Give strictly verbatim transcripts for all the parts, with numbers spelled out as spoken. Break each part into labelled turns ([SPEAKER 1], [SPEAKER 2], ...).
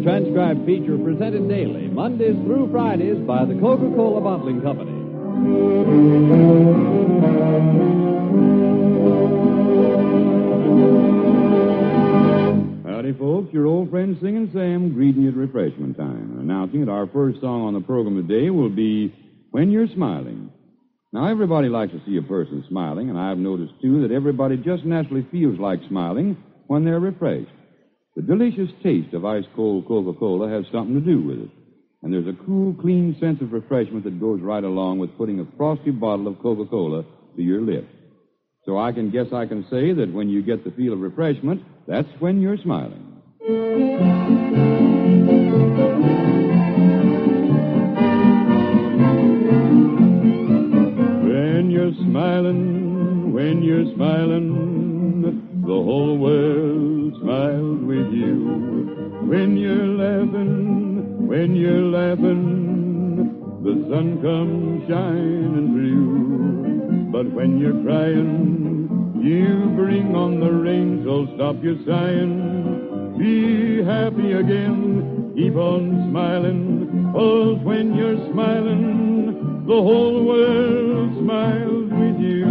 [SPEAKER 1] transcribed feature presented daily, Mondays through Fridays, by the Coca-Cola Bottling Company.
[SPEAKER 2] Howdy, folks. Your old friend Singing Sam greeting you at refreshment time. Announcing that our first song on the program today will be When You're Smiling. Now, everybody likes to see a person smiling, and I've noticed, too, that everybody just naturally feels like smiling when they're refreshed. The delicious taste of ice-cold Coca-Cola has something to do with it. And there's a cool, clean sense of refreshment that goes right along with putting a frosty bottle of Coca-Cola to your lips. So I can guess I can say that when you get the feel of refreshment, that's when you're smiling. When you're smiling, when you're smiling, the whole world smiles with you. When you're laughing, when you're laughing, the sun comes shining through. But when you're crying, you bring on the rain, so stop your sighing. Be happy again, keep on smiling, 'cause when you're smiling, the whole world smiles with you.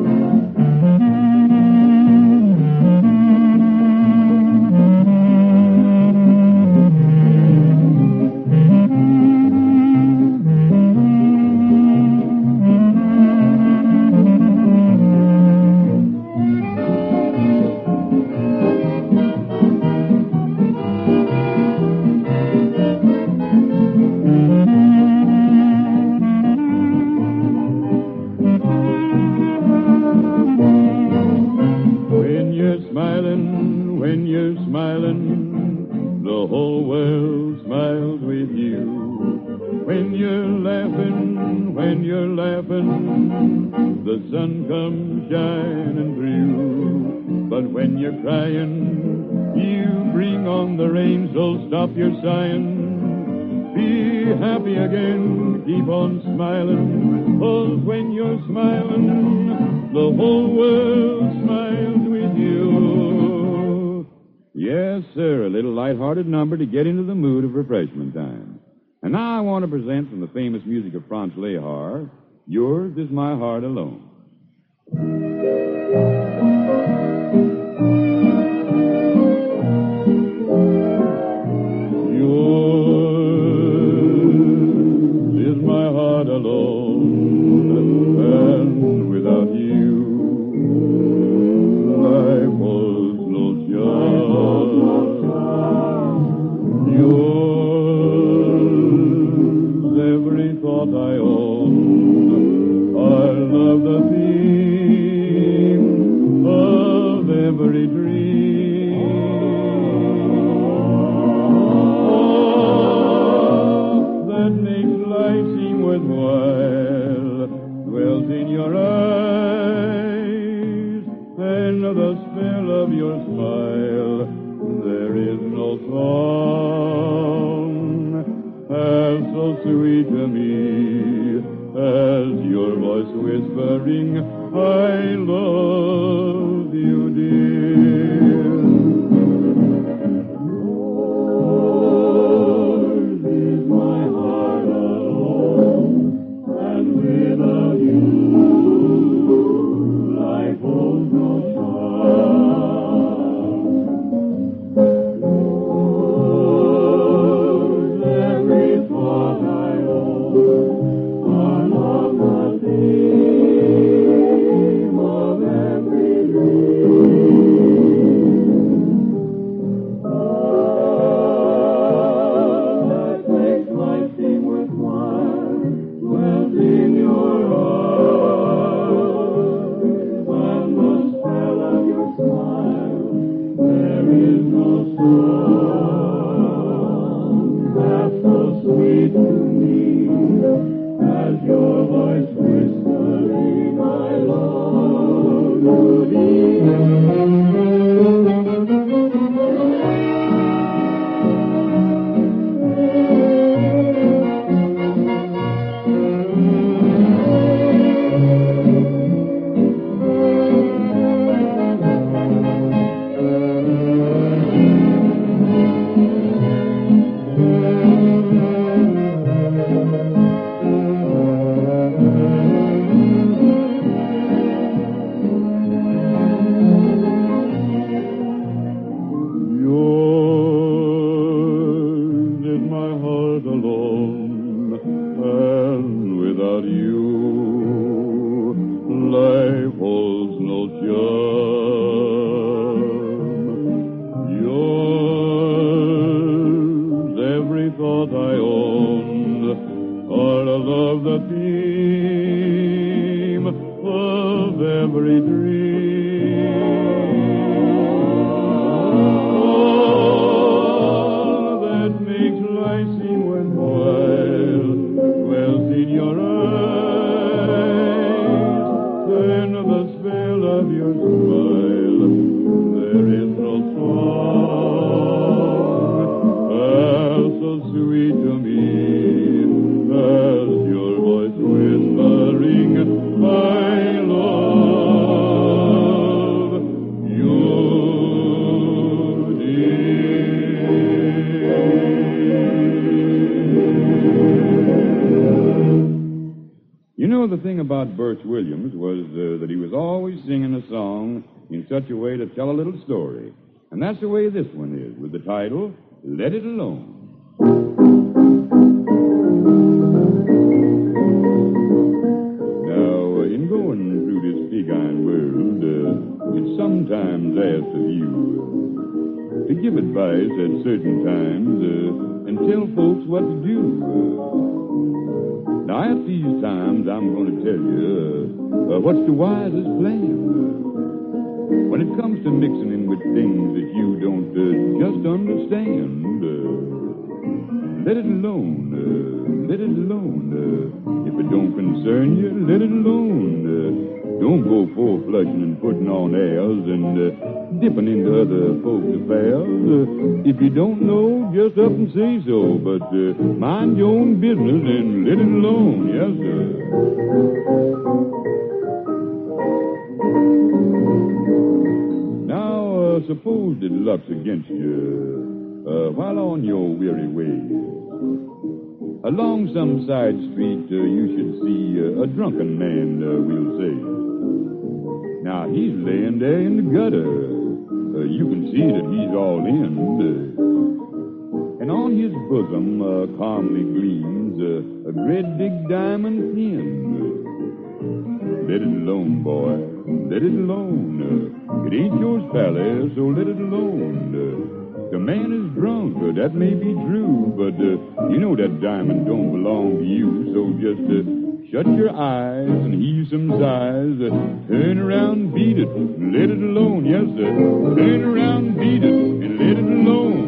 [SPEAKER 2] Number to get into the mood of refreshment time. And now I want to present from the famous music of Franz Lehar, Yours Is My Heart Alone. Yours is my heart alone, and without you, life was no charm. Yours, every thought I own. I love the theme of every dream. Oh, that makes life seem worthwhile dwells in your eyes, and the spell of your smile. There is no song half so sweet to me as your voice whispering, I love you, dear. Yours is my heart alone, and without you, life holds no charm. Yours, every thought I own. alone, and without you, life holds no charm. Yours, every thought I own, are a love the theme of every dream. All that makes life seem worthwhile dwells in your eyes, then the spell of your smile, there is no song half so sweet to me as your voice whispering, my love, you dear.
[SPEAKER 3] You know, the thing about Birch Williams was uh, that he was always singing a song in such a way to tell a little story. And that's the way this one is, with the title, Let It Alone. Now, uh, in going through this big iron world, uh, it's sometimes asked of you uh, to give advice at certain times uh, and tell folks what to do. Uh, now, at these times, I'm going to tell you uh, uh, what's the wisest plan. Uh, when it comes to mixing in with things that you don't uh, just understand, uh, let it alone. Uh, let it alone. Uh, if it don't concern you, let it alone. Uh, don't go full flushing and putting on airs and uh, dipping into other folks' affairs. Uh, if you don't know, just up and say so. But uh, mind your own business and let it alone. Yes, sir. Now, uh, suppose that luck's against you uh, while on your weary way. Along some side street, uh, you should see uh, a drunken man, uh, we'll say. Now, he's laying there in the gutter. Uh, you can see that he's all in. Uh, and on his bosom uh, calmly gleams uh, a great big diamond pin. Uh, let it alone, boy. Let it alone. Uh, it ain't yours, Pally, so let it alone. Uh, The man is drunk, uh, that may be true, but uh, you know that diamond don't belong to you, so just uh, shut your eyes and heave some sighs. Uh, turn around, beat it, and let it alone, yes, sir. Turn around, beat it, and let it alone.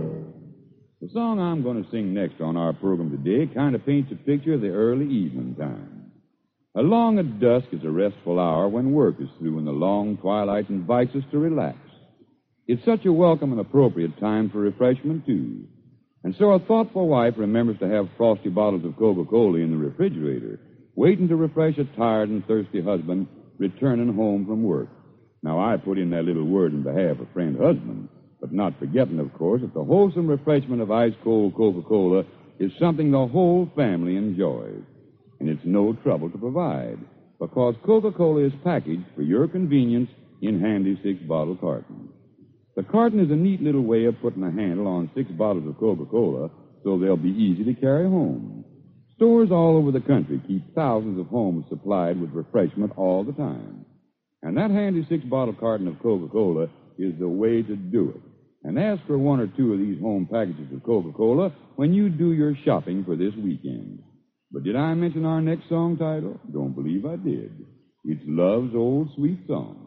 [SPEAKER 3] The song I'm going to sing next on our program today kind of paints a picture of the early evening time. Along at dusk is a restful hour when work is through and the long twilight invites us to relax. It's such a welcome and appropriate time for refreshment, too. And so a thoughtful wife remembers to have frosty bottles of Coca-Cola in the refrigerator, waiting to refresh a tired and thirsty husband returning home from work. Now, I put in that little word in behalf of friend husband, but not forgetting, of course, that the wholesome refreshment of ice-cold Coca-Cola is something the whole family enjoys. And it's no trouble to provide, because Coca-Cola is packaged for your convenience in handy six-bottle cartons. The carton is a neat little way of putting a handle on six bottles of Coca-Cola so they'll be easy to carry home. Stores all over the country keep thousands of homes supplied with refreshment all the time. And that handy six-bottle carton of Coca-Cola is the way to do it. And ask for one or two of these home packages of Coca-Cola when you do your shopping for this weekend. But did I mention our next song title? Don't believe I did. It's Love's Old Sweet Song.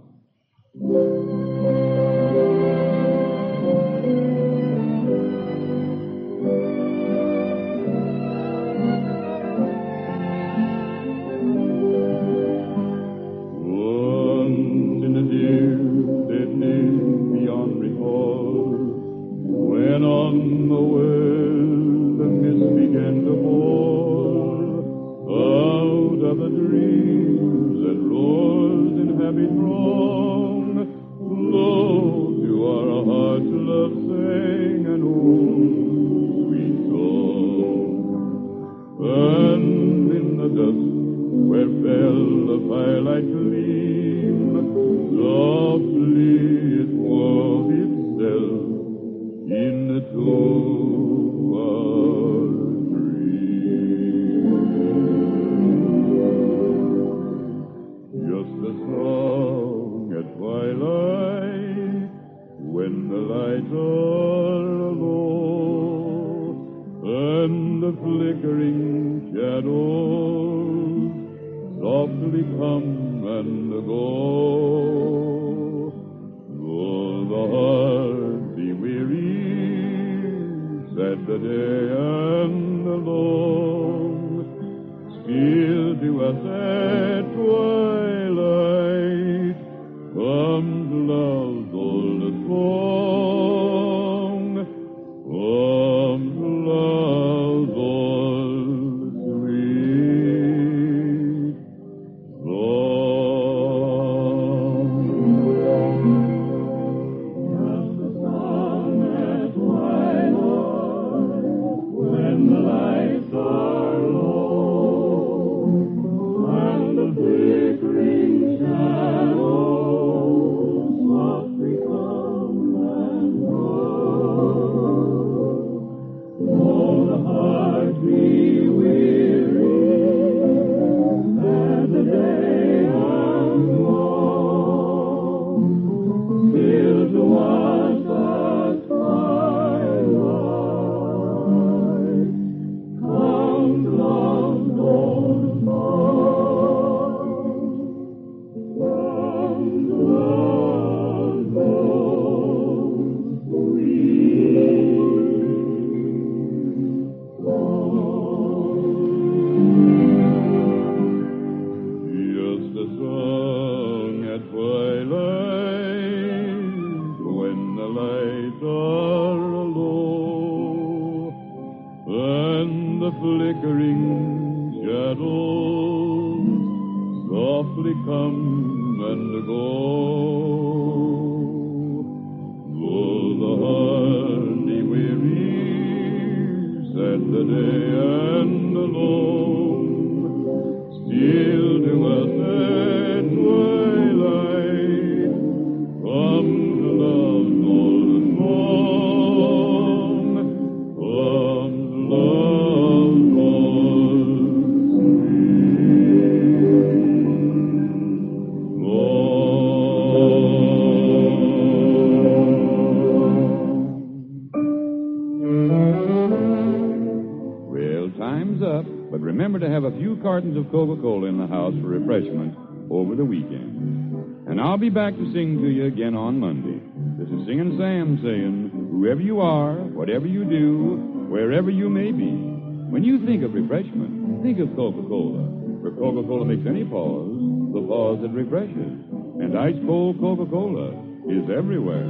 [SPEAKER 2] Happy throng, lo, to our flickering shadows softly come and go. Though the heart be weary, sad the day and the long, still to us at twilight comes love's old song, comes love's old sweet song. Just the song at twilight, when the lights are low, and the flickering shadows softly come and go. Though the heart be weary, and the day and long, still to us at twilight comes love's old song, comes love's old sweet song. Just a song at twilight, when the lights are low, and the flickering shadows softly come and go. Though the heart be weary, sad the day and the long, still to us at twilight comes love's old song, comes love's old sweet song. Well, time's up, but remember to have a few cartons of Coca-Cola in the house for refreshment over the weekend. And I'll be back to sing to you again on Monday. This is Singin' Sam saying, whoever you are, whatever you do, wherever you may be, when you think of refreshment, think of Coca-Cola. For Coca-Cola makes any pause the pause that refreshes. And ice-cold Coca-Cola is everywhere.